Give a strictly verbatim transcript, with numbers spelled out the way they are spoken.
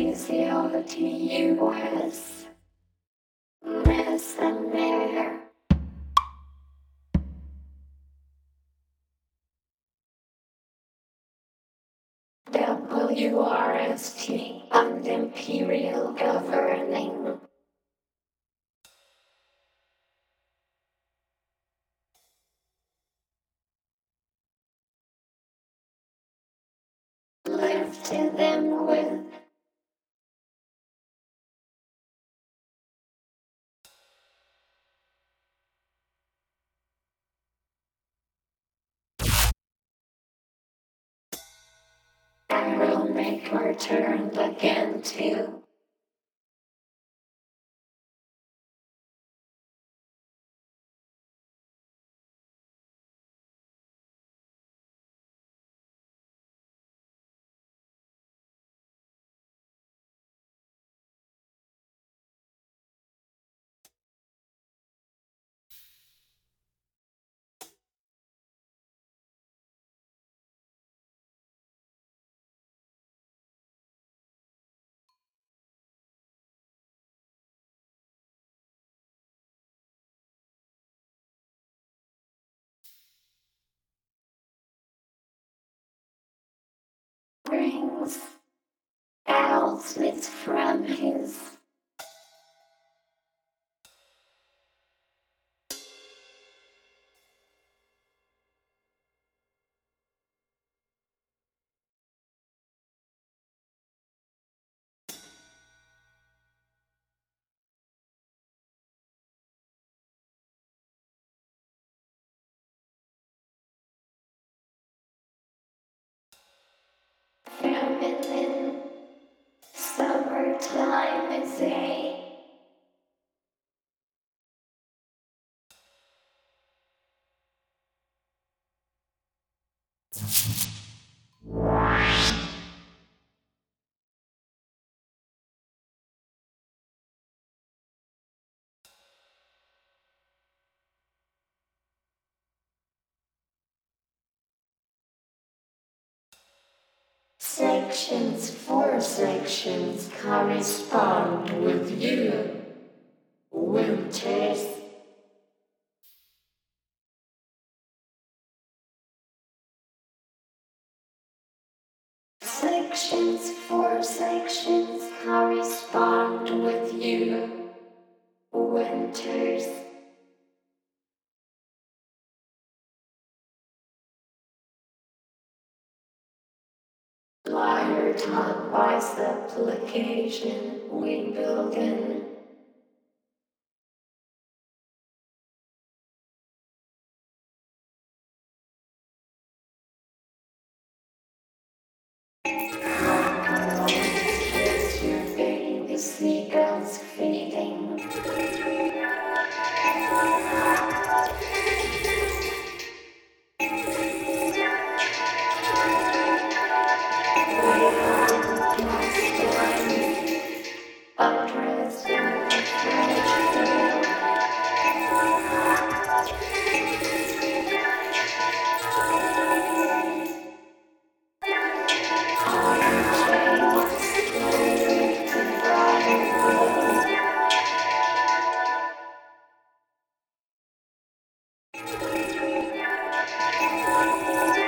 physiology U S. Mass and Mayor. W R S T and Imperial Governing. Live to them with. I will make return again to. Brings outfits from his. Feminine. Summertime is a. Sections four sections correspond with you. Winters. Sections four sections correspond with you. Winters. Liar taught by supplication, we build in. Kiss your baby seagulls feeding. Undressed in the French field. Iron chains,